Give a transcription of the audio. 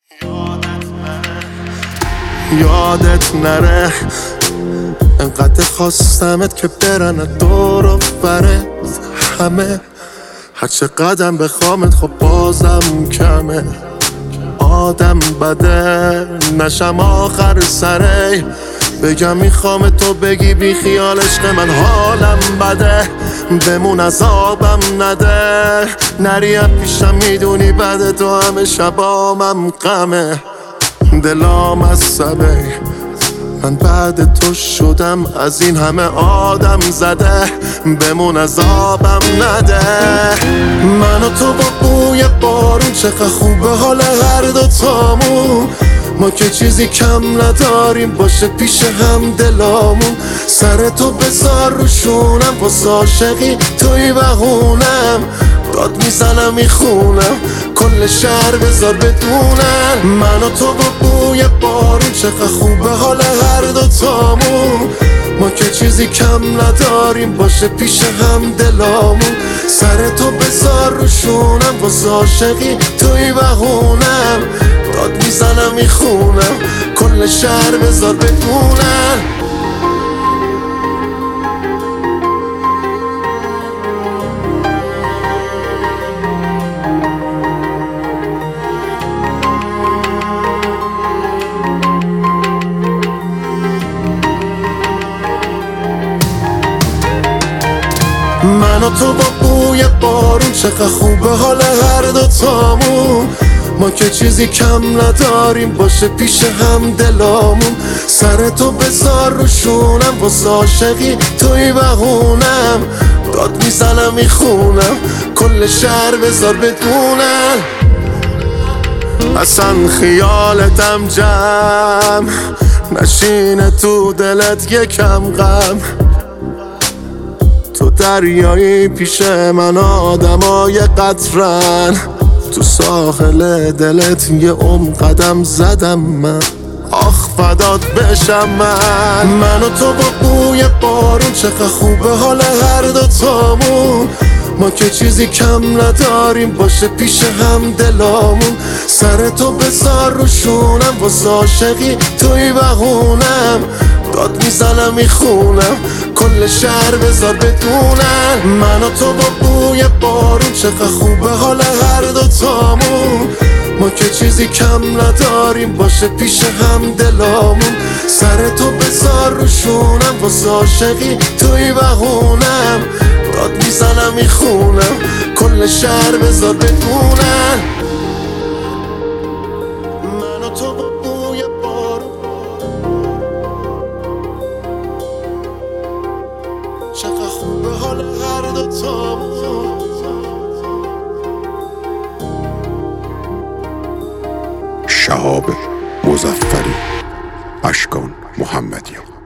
یادت نره انقدر خواستمت که برنت دور و برت همه. هرچه قدم بخوامت خب بازم کمه. آدم بده نشم آخر سره بگم میخوام تو بگی بی خیال عشق من حالم بده. بمون عذابم نده نریم پیشم میدونی بده تو همه شبامم غمه. دلام از سبه من بعد تو شدم از این همه آدم زده. بمون عذابم نده. من و تو با بوی بارون چقدر خوبه حال هر دوتامون. ما که چیزی کم نداریم باشه پیش هم دلامون. سر تو بذار روشونم واسه عاشقی توی بهونم. داد میزنم میخونم کل شهر بذار بدونن. من و تو با بوی بارون چقدر خوبه حال هر دوتامون. ما که چیزی کم نداریم باشه پیش هم دلامون. سر تو بذار روشونم واسه عاشقی توی بهونم. داد میزنم میخونم کل شهر بذار بدونن. من و تو با بوی بارون چقدر خوبه حال هر دوتامون. ما که چیزی کم نداریم باشه پیش هم دلامون. سر تو بذار روشونم واسه عاشقی توی بهونم. داد میزنم میخونم کل شهر بذار بدونن. اصلا خیالتم جمع نشینه تو دلت یکم غم. تو دریایی پیش من آدمای قطرن. تو ساحل دلت یه قدم زدم من. آخ فدات بشم من و تو با بوی بارون چقدر خوبه حال هر دوتامون. ما که چیزی کم نداریم باشه پیش هم دلامون. سر تو بذار روشونم واسه عاشقی توی بهونم. داد میزنم میخونم کل شهر بذار بدونن. من و تو با بوی بارون چقدر خوبه حال هر دوتامون. ما که چیزی کم نداریم باشه پیش هم دلامون. سر تو بذار روشونم واسه عاشقی توی بهونم. داد میزنم میخونم کل شهر بذار بدونن. من و تو با بوی بارون چقدر خوبه حال هر دوتامون. شهاب مظفری، اشکان محمدی.